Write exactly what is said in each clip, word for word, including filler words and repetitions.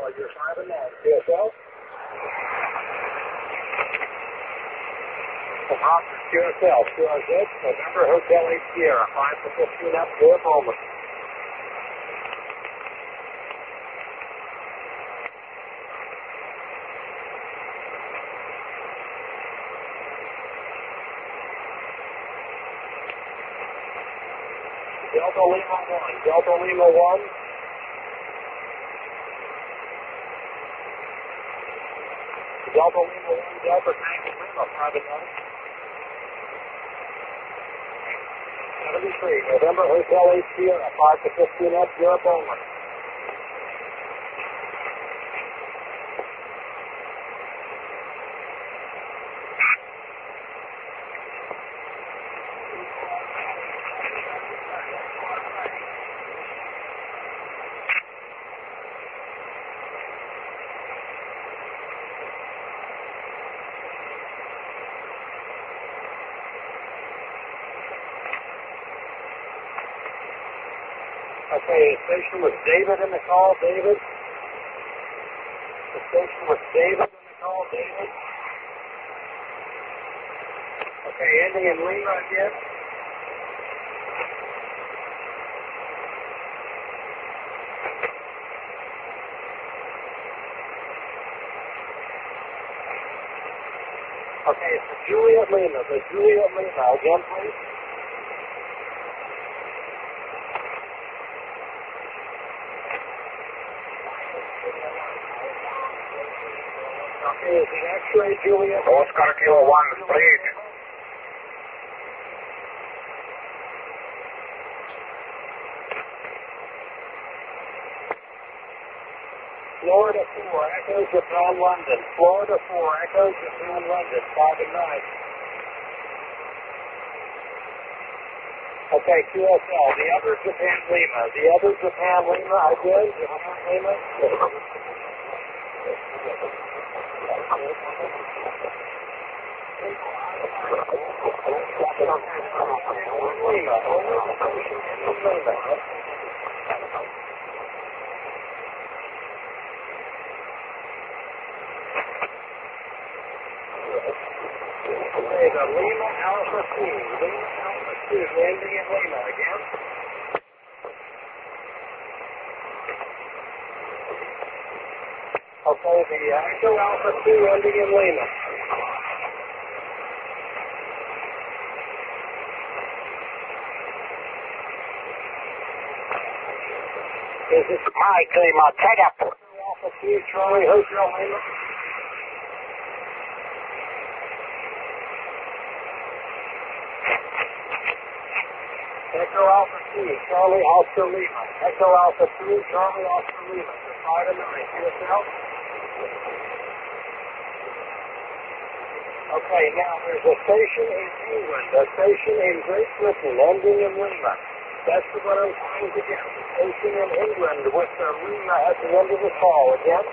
Hotel, you're five and nine, Q S L. From Hopkins, Q S L, Q R Z, November Hotel eight Sierra, five to fifteen up, Door Bowman. Delta Lima one, Delta Lima one. Delta Lima one, Delta Tango Lima, private nine. seventy-three, November Hotel eight Sierra, five to fifteen up, Europe Bowman. Okay, station with David in the call, David. The station with David in the call, David. Okay, ending in Lima again. Okay, it's the Juliet Lima, the Juliet Lima, again please. Okay, is the X-ray Juliet? Oscar Kilo one, please. Florida four, Echo Japan London. Florida four, Echo Japan London, five and nine. Okay, Q S L, the other Japan Lima. The other Japan Lima, again, Japan Lima. Lima, Lima. Okay, the Lima Alpha two, Lima Alpha two, landing in Lima again. Okay, the Echo Alpha two landing in Lima. Is this Mike Lima, tag up. Alpha two, Charlie Hotel Lima? Echo Alpha two, Charlie Oscar Lima. Echo Alpha two, Charlie Oscar Lima. You're five and nine, Q S L. Okay, now there's a station in England, a station in Great Britain, ending in Lima. That's what I'm trying to get. The station in England with the Lima at the end of the call again.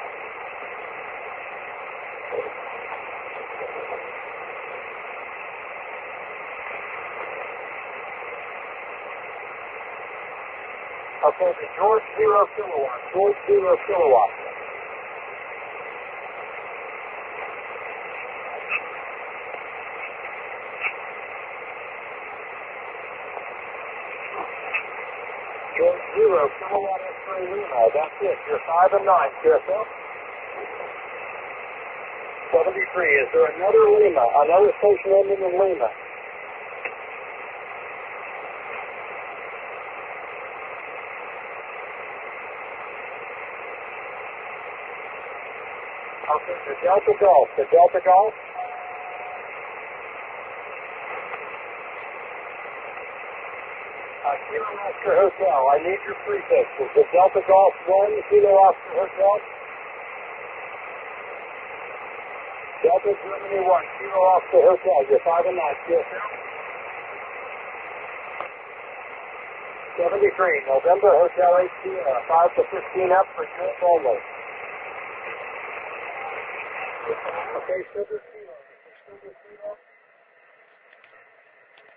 Okay, the George Zero Kilowatt, George Zero Kilowatt. George Zero Kilowatt X-ray Lima, that's it. You're five and nine, Q S L. seventy-three, is there another Lima, another station ending in Lima? Okay, the Delta Golf, the Delta Golf. Uh, Kilo Oscar Hotel, I need your prefixes. The Delta Golf one, Kilo Oscar Hotel. Delta Germany one, Kilo Oscar Hotel, you're five and nine, Q S L. seventy-three, November Hotel eight Sierra, five to fifteen up for Europe only. Okay, Silver Kilo, Silver Kilo.